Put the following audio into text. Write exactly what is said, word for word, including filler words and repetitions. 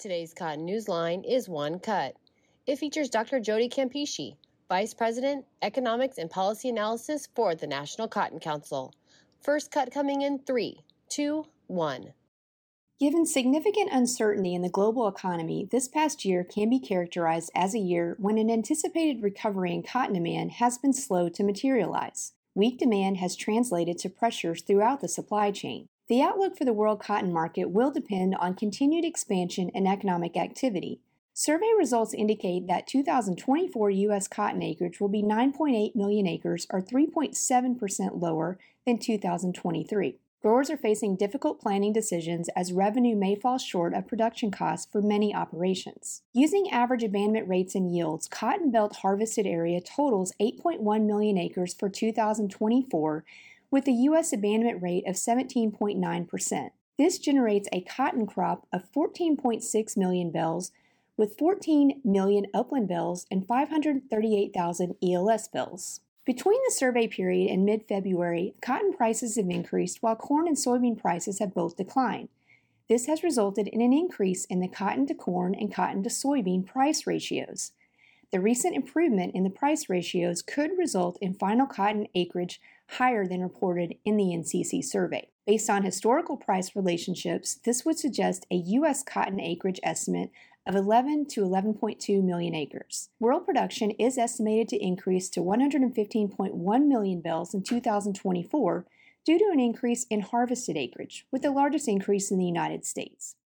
Today's Cotton Newsline is One Cut. It features Doctor Jody Campeche, Vice President, Economics and Policy Analysis for the National Cotton Council. First cut coming in three, two, one. Given significant uncertainty in the global economy, this past year can be characterized as a year when an anticipated recovery in cotton demand has been slow to materialize. Weak demand has translated to pressures throughout the supply chain. The outlook for the world cotton market will depend on continued expansion and economic activity. Survey results indicate that two thousand twenty-four U S cotton acreage will be nine point eight million acres, or three point seven percent lower than two thousand twenty-three. Growers are facing difficult planning decisions as revenue may fall short of production costs for many operations. Using average abandonment rates and yields, cotton belt harvested area totals eight point one million acres for two thousand twenty-four, with a U S abandonment rate of seventeen point nine percent. This generates a cotton crop of fourteen point six million bales, with fourteen million upland bales and five hundred thirty-eight thousand E L S bales. Between the survey period and mid-February, cotton prices have increased while corn and soybean prices have both declined. This has resulted in an increase in the cotton to corn and cotton to soybean price ratios. The recent improvement in the price ratios could result in final cotton acreage higher than reported in the N C C survey. Based on historical price relationships, this would suggest a U S cotton acreage estimate of eleven to eleven point two million acres. World production is estimated to increase to one hundred fifteen point one million bales in two thousand twenty-four due to an increase in harvested acreage, with the largest increase in the United States.